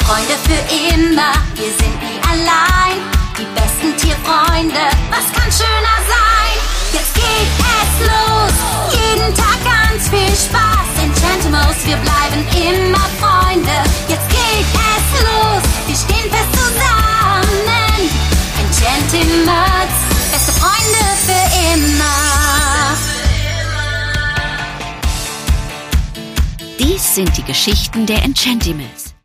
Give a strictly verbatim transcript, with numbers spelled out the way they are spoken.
Freunde für immer, wir sind nie allein. Die besten Tierfreunde, was kann schöner sein? Jetzt geht es los, jeden Tag ganz viel Spaß. Enchantimals, wir bleiben immer Freunde. Jetzt geht es los, wir stehen fest zusammen. Enchantimals, beste Freunde für immer. Dies sind die Geschichten der Enchantimals.